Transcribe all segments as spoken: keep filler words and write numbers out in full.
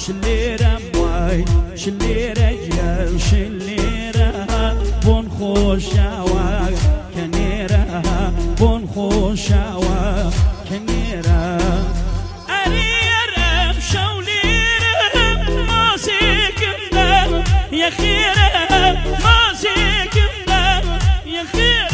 شليرة مواي شليرة جيل شليرة بون خوشاوا كنيرة بون خوشاوا كنيرة أريرم شوليرم ما سيكمنا يا خيرة ما سيكمنا يا خيرة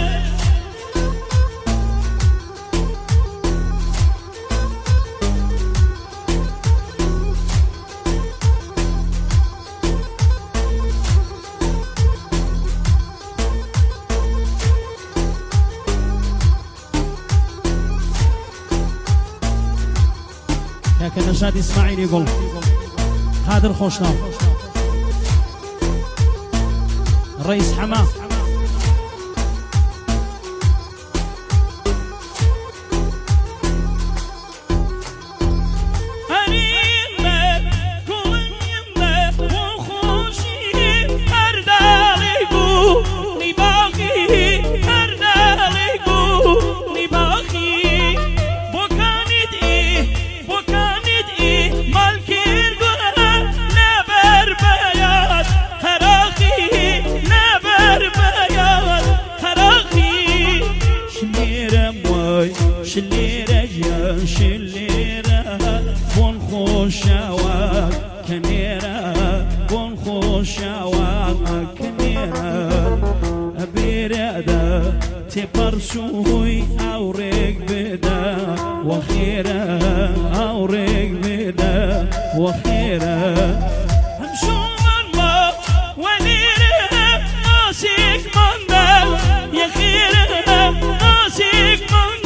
لكن نشاد اسماعيل يقول هذا الخوشنام الرئيس حماه شليرة يا شليرة بون خوشاوا كنيرة بون خوشاوا كنيرة بيرادة تبرسوي أوريك بدا وخيرة أوريك بدا وخيرة همشو من ما وليرة ناسيك من دا يا خيرة ناسيك من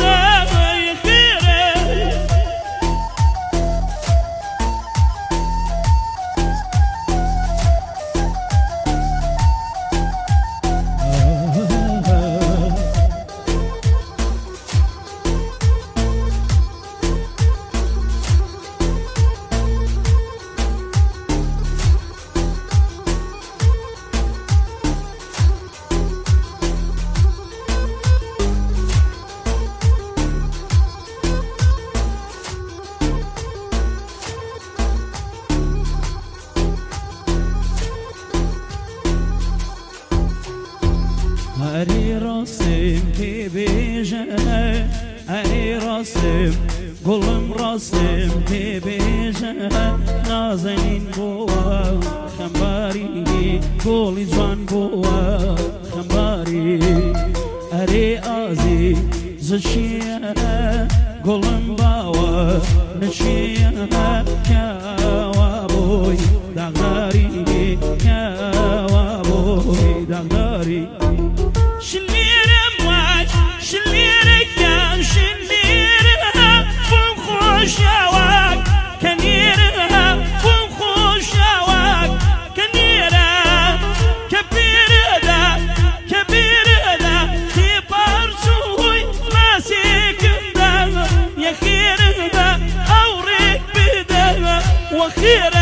أري راسم كي بيجا أري راسم قلم راسم كي بيجا نازنين بوا خمباري قولي جوان بوا خمباري أري آزي زشيا قلم باوا نشيا كاوا بوي دغاري كاوا بوي دغاري شليرة مواج شليرة كان شليرة بون خوشاواك كنيرة بون خوشاواك كنيرة كبيرة دا كبيرة دا تبارسوي ما سيكن دا يا خيرة دا أوريك بدا وخيرة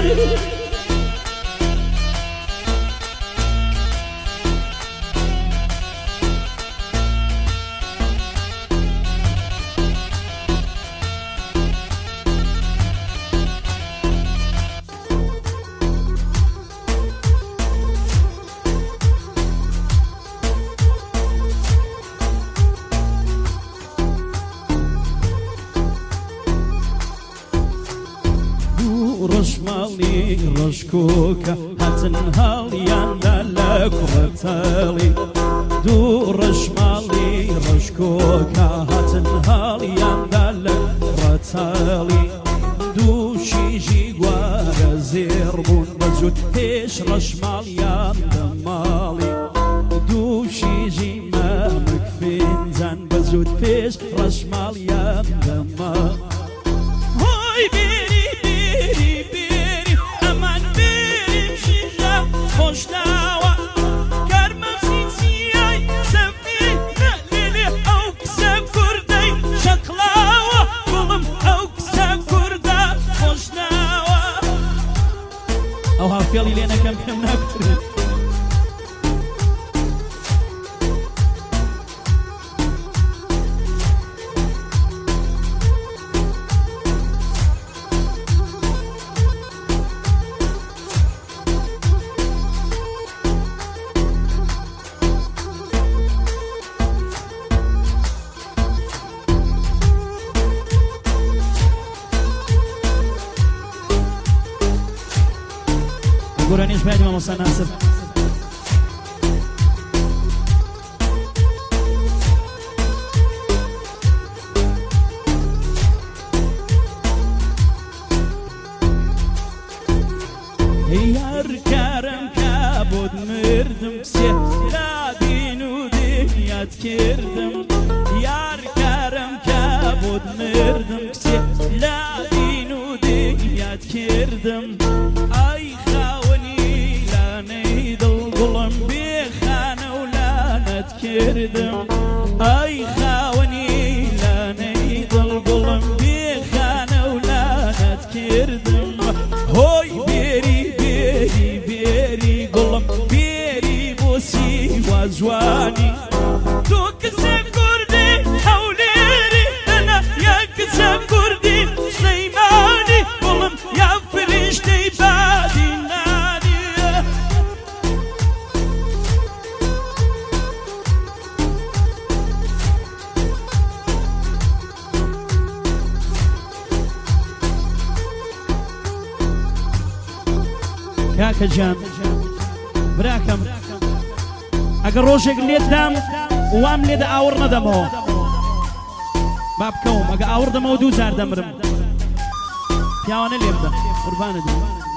رشمالي رشكوكا هتنهالي عندلك وتالي دو رشمالي رشكوكا هتنهالي عندلك وتالي دو شيجي قوارا زيربون بزود هيش رشمالي عندمالي دو شيجي مامك فينزان بزود هيش رشمالي عندمالي هاي بيري خوشناوا كرمم سيسياي سمي نقللي او كسب كردي شقلاوا قلم او كسب كردا خوشناوا او هافيالي لينا كم كم نكتر گۆرانیش باید مامۆستا ناسر یار کارم کابود مردم سێ لا دین و دنیات کردم یار کارم کابود مردم سێ لا دین و دنیات کردم ئای خاوەنی لانەی دڵ گوڵم بێ خانە و لانەت کردم ئای خاوەنی لانەی دڵ گوڵم بێ خانە و لانەت کردم هۆی بێری بێری بێری گوڵم بێری بۆ سیوا جوانی تۆ کچێم کوردی هەولێری ئەنا یا کچێم کوردی سلەیمانی گوڵم یا فریشتەی بادی نانی کاکە جان براکەم ئەگەر ڕۆژێک لێت دام وام لێدە ئاوڕ نەدەمەوە با بکەوم ئەگە ئاوڕ دەمەوە دوو جار دەمرم پیاوانە لێ بدە قوربانت